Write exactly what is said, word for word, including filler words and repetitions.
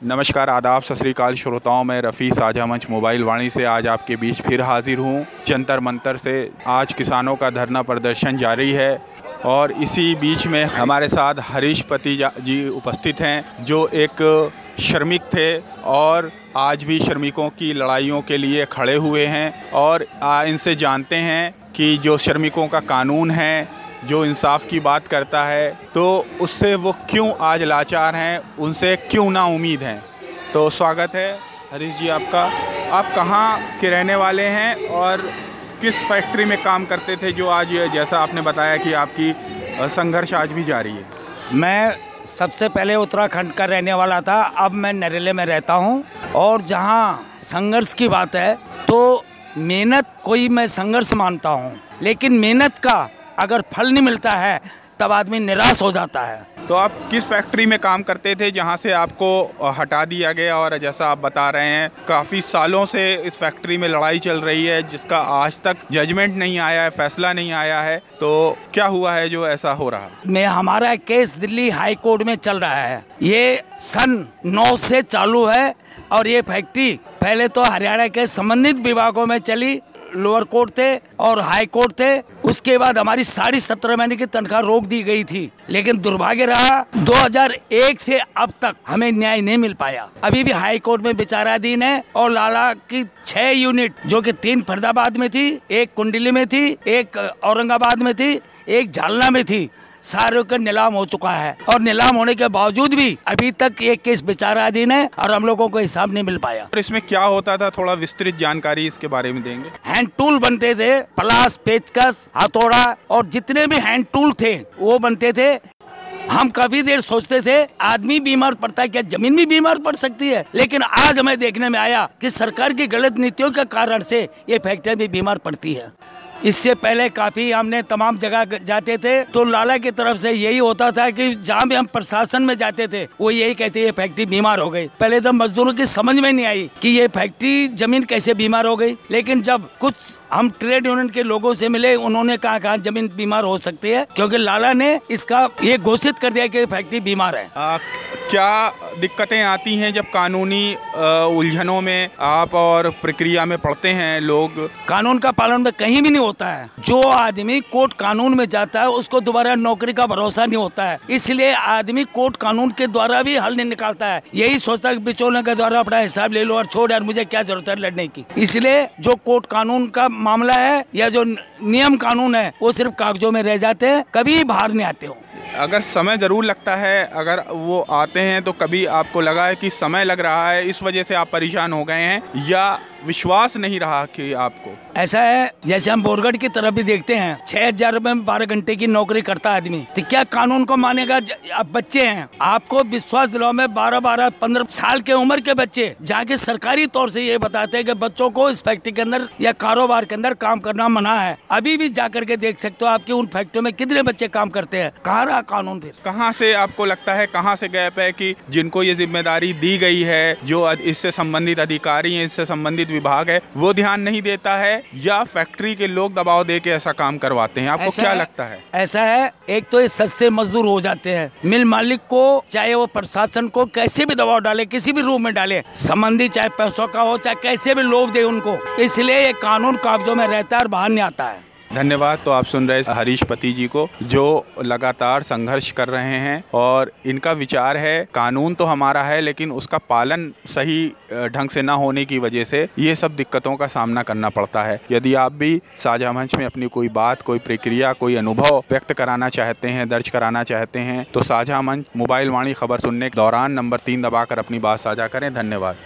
नमस्कार, आदाब, सत श्री अकाल श्रोताओं। मैं रफ़ी साझा मंच मोबाइल वाणी से आज आपके बीच फिर हाजिर हूँ जंतर मंतर से। आज किसानों का धरना प्रदर्शन जारी है और इसी बीच में हमारे साथ हरीश पति जी उपस्थित हैं, जो एक श्रमिक थे और आज भी श्रमिकों की लड़ाइयों के लिए खड़े हुए हैं। और इनसे जानते हैं कि जो श्रमिकों का कानून है, जो इंसाफ की बात करता है, तो उससे वो क्यों आज लाचार हैं, उनसे क्यों ना उम्मीद हैं। तो स्वागत है हरीश जी आपका। आप कहाँ के रहने वाले हैं और किस फैक्ट्री में काम करते थे, जो आज जैसा आपने बताया कि आपकी संघर्ष आज भी जारी है? मैं सबसे पहले उत्तराखंड का रहने वाला था, अब मैं नरेले में रहता हूँ। और जहाँ संघर्ष की बात है तो मेहनत कोई मैं संघर्ष मानता हूँ, लेकिन मेहनत का अगर फल नहीं मिलता है तब आदमी निराश हो जाता है। तो आप किस फैक्ट्री में काम करते थे जहां से आपको हटा दिया गया? और जैसा आप बता रहे हैं काफ़ी सालों से इस फैक्ट्री में लड़ाई चल रही है, जिसका आज तक जजमेंट नहीं आया है, फैसला नहीं आया है, तो क्या हुआ है जो ऐसा हो रहा? मैं हमारा केस दिल्ली हाई कोर्ट में चल रहा है। ये सन नौ से चालू है और ये फैक्ट्री पहले तो हरियाणा के संबंधित विभागों में चली, लोअर कोर्ट थे और हाई कोर्ट थे। उसके बाद हमारी साढ़े सत्रह महीने की तनख्वाह रोक दी गई थी, लेकिन दुर्भाग्य रहा दो हज़ार एक से अब तक हमें न्याय नहीं मिल पाया। अभी भी हाई कोर्ट में विचाराधीन है। और लाला की छह यूनिट, जो कि तीन फरीदाबाद में थी, एक कुंडली में थी, एक औरंगाबाद में थी, एक झालना में थी, सारे का नीलाम हो चुका है। और नीलाम होने के बावजूद भी अभी तक ये केस विचाराधीन है और हम लोगों को हिसाब नहीं मिल पाया। और इसमें क्या होता था, थोड़ा विस्तृत जानकारी इसके बारे में देंगे? हैंड टूल बनते थे, प्लास, पेचकस, हथौड़ा और जितने भी हैंड टूल थे वो बनते थे। हम काफी देर सोचते थे आदमी बीमार पड़ता है, क्या जमीन भी बीमार पड़ सकती है? लेकिन आज हमें देखने में आया कि सरकार की गलत नीतियों के कारण से ये फैक्ट्रियां भी बीमार पड़ती है। इससे पहले काफी हमने तमाम जगह जाते थे तो लाला की तरफ से यही होता था कि जहाँ भी हम प्रशासन में जाते थे वो यही कहते ये फैक्ट्री बीमार हो गई। पहले तो मजदूरों की समझ में नहीं आई कि ये फैक्ट्री जमीन कैसे बीमार हो गई, लेकिन जब कुछ हम ट्रेड यूनियन के लोगों से मिले, उन्होंने कहा कहा जमीन बीमार हो सकती है, क्योंकि लाला ने इसका ये घोषित कर दिया कि फैक्ट्री बीमार है। आ, क्या दिक्कतें आती हैं जब कानूनी उलझनों में आप और प्रक्रिया में पड़ते हैं लोग? कानून का पालन में कहीं भी नहीं होता है। जो आदमी कोर्ट कानून में जाता है उसको दोबारा नौकरी का भरोसा नहीं होता है, इसलिए आदमी कोर्ट कानून के द्वारा भी हल नहीं निकालता है। यही सोचता है कि बिचौलियों के द्वारा अपना हिसाब ले लो और छोड़ यार, मुझे क्या जरूरत है लड़ने की। इसलिए जो कोर्ट कानून का मामला है या जो नियम कानून है वो सिर्फ कागजों में रह जाते हैं, कभी बाहर नहीं आते हो। अगर समय ज़रूर लगता है, अगर वो आते हैं तो कभी आपको लगा है कि समय लग रहा है, इस वजह से आप परेशान हो गए हैं, या विश्वास नहीं रहा कि आपको? ऐसा है, जैसे हम बोरगढ़ की तरफ भी देखते हैं, छह हजार रुपए में बारह घंटे की नौकरी करता आदमी, तो क्या कानून को मानेगा? अब बच्चे हैं, आपको विश्वास दिलाओ में बारह बारह पंद्रह साल के उम्र के बच्चे जाके सरकारी तौर से ये बताते हैं कि बच्चों को इस फैक्ट्री के अंदर या कारोबार के अंदर काम करना मना है। अभी भी जाकर के देख सकते हो आपके उन फैक्ट्रियों में कितने बच्चे काम करते हैं। कहाँ रहा कानून? फिर कहाँ से आपको लगता है, कहाँ से गैप है कि जिनको ये जिम्मेदारी दी गई है, जो इससे संबंधित अधिकारी हैं, इससे संबंधित विभाग है, वो ध्यान नहीं देता है, या फैक्ट्री के लोग दबाव दे के ऐसा काम करवाते हैं? आपको क्या लगता है? ऐसा है, एक तो ये सस्ते मजदूर हो जाते हैं। मिल मालिक को, चाहे वो प्रशासन को कैसे भी दबाव डाले, किसी भी रूप में डाले, संबंधी चाहे पैसों का हो चाहे कैसे भी लोभ दे उनको, इसलिए ये कानून कागजों में रहता है और बाहर नहीं आता है। धन्यवाद। तो आप सुन रहे हरीश पति जी को, जो लगातार संघर्ष कर रहे हैं और इनका विचार है कानून तो हमारा है, लेकिन उसका पालन सही ढंग से ना होने की वजह से ये सब दिक्कतों का सामना करना पड़ता है। यदि आप भी साझा मंच में अपनी कोई बात, कोई प्रक्रिया, कोई अनुभव व्यक्त कराना चाहते हैं, दर्ज कराना चाहते हैं, तो साझा मंच मोबाइल वाणी खबर सुनने के दौरान नंबर तीन दबाकर अपनी बात साझा करें। धन्यवाद।